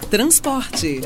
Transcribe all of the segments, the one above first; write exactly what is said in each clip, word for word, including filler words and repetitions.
Transporte.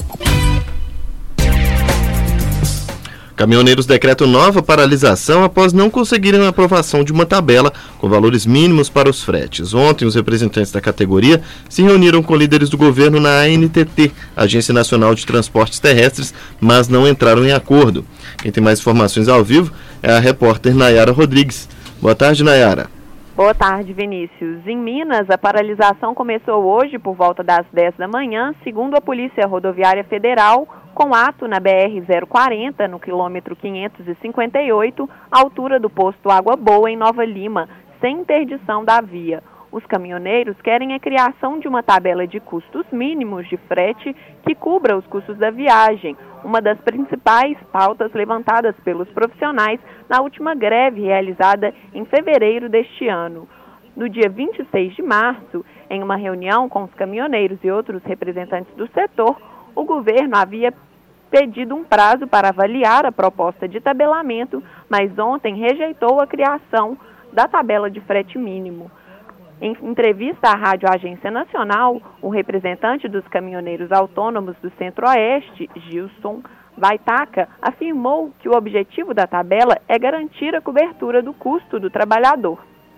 Caminhoneiros decretam nova paralisação após não conseguirem a aprovação de uma tabela com valores mínimos para os fretes. Ontem, os representantes da categoria se reuniram com líderes do governo na A N T T, Agência Nacional de Transportes Terrestres, mas não entraram em acordo. Quem tem mais informações ao vivo é a repórter Nayara Rodrigues. Boa tarde, Nayara. Boa tarde, Vinícius. Em Minas, a paralisação começou hoje por volta das dez da manhã, segundo a Polícia Rodoviária Federal, com ato na B R zero quarenta, no quilômetro quinhentos e cinquenta e oito, altura do posto Água Boa, em Nova Lima, sem interdição da via. Os caminhoneiros querem a criação de uma tabela de custos mínimos de frete que cubra os custos da viagem, uma das principais pautas levantadas pelos profissionais na última greve realizada em fevereiro deste ano. No dia vinte e seis de março, em uma reunião com os caminhoneiros e outros representantes do setor, o governo havia pedido um prazo para avaliar a proposta de tabelamento, mas ontem rejeitou a criação da tabela de frete mínimo. Em entrevista à Rádio Agência Nacional, o representante dos caminhoneiros autônomos do Centro-Oeste, Gilson Baitaca, afirmou que o objetivo da tabela é garantir a cobertura do custo do trabalhador.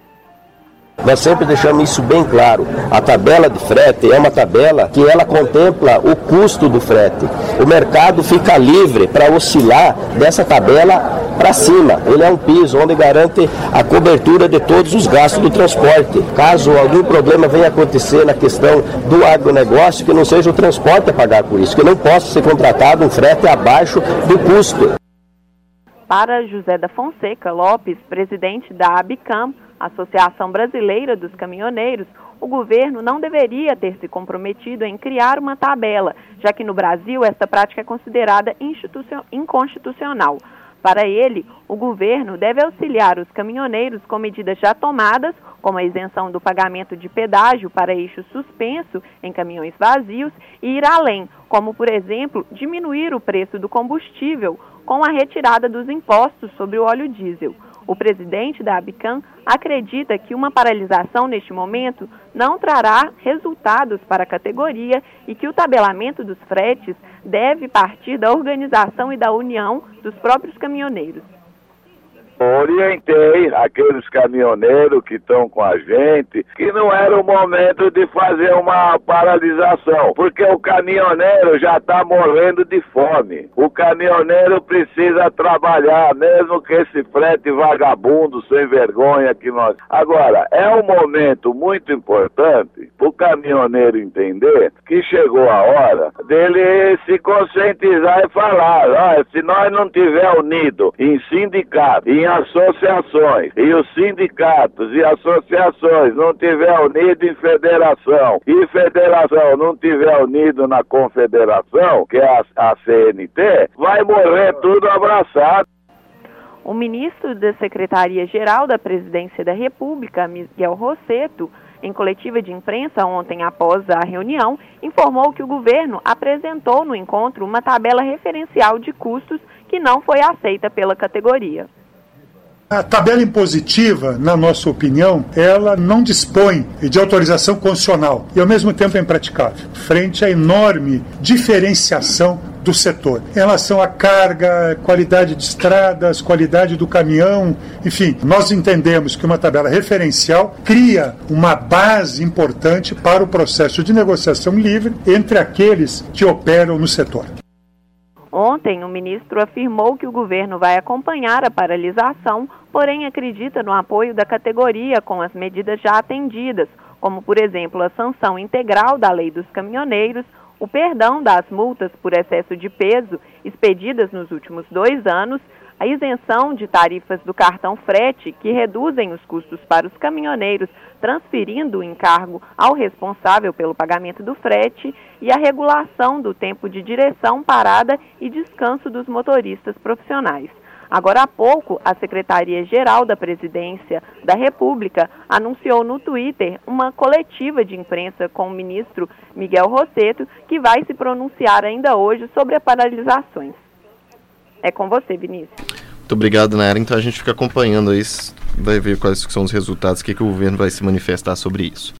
Nós sempre deixamos isso bem claro. A tabela de frete é uma tabela que ela contempla o custo do frete. O mercado fica livre para oscilar dessa tabela para cima. Ele é um piso onde garante a cobertura de todos os gastos do transporte. Caso algum problema venha acontecer na questão do agronegócio, que não seja o transporte a pagar por isso, que não possa ser contratado um frete abaixo do custo. Para José da Fonseca Lopes, presidente da ABICAM, Associação Brasileira dos Caminhoneiros, o governo não deveria ter se comprometido em criar uma tabela, já que no Brasil esta prática é considerada inconstitucional. Para ele, o governo deve auxiliar os caminhoneiros com medidas já tomadas, como a isenção do pagamento de pedágio para eixo suspenso em caminhões vazios, e ir além, como, por exemplo, diminuir o preço do combustível com a retirada dos impostos sobre o óleo diesel. O presidente da ABICAM acredita que uma paralisação neste momento não trará resultados para a categoria e que o tabelamento dos fretes deve partir da organização e da união dos próprios caminhoneiros. Orientei aqueles caminhoneiros que estão com a gente que não era o momento de fazer uma paralisação, porque o caminhoneiro já está morrendo de fome. O caminhoneiro precisa trabalhar, mesmo que esse frete vagabundo, sem vergonha que nós... Agora, é um momento muito importante para o caminhoneiro entender que chegou a hora dele se conscientizar e falar, olha, se nós não tiver unido em sindicato, em associações, e os sindicatos e associações não tiver unido em federação, e federação não tiver unido na confederação, que é a, a C N T, vai morrer tudo abraçado. O ministro da Secretaria-Geral da Presidência da República, Miguel Rosseto, em coletiva de imprensa ontem após a reunião, informou que o governo apresentou no encontro uma tabela referencial de custos que não foi aceita pela categoria. A tabela impositiva, na nossa opinião, ela não dispõe de autorização constitucional e, ao mesmo tempo, é impraticável, frente à enorme diferenciação do setor, em relação à carga, qualidade de estradas, qualidade do caminhão, enfim, nós entendemos que uma tabela referencial cria uma base importante para o processo de negociação livre entre aqueles que operam no setor. Ontem, o ministro afirmou que o governo vai acompanhar a paralisação, porém acredita no apoio da categoria com as medidas já atendidas, como, por exemplo, a sanção integral da Lei dos Caminhoneiros, o perdão das multas por excesso de peso expedidas nos últimos dois anos, a isenção de tarifas do cartão frete, que reduzem os custos para os caminhoneiros, transferindo o encargo ao responsável pelo pagamento do frete, e a regulação do tempo de direção, parada e descanso dos motoristas profissionais. Agora há pouco, a Secretaria-Geral da Presidência da República anunciou no Twitter uma coletiva de imprensa com o ministro Miguel Rosseto, que vai se pronunciar ainda hoje sobre as paralisações. É com você, Vinícius. Muito obrigado, Nayara. Então a gente fica acompanhando isso, vai ver quais são os resultados, o que, que o governo vai se manifestar sobre isso.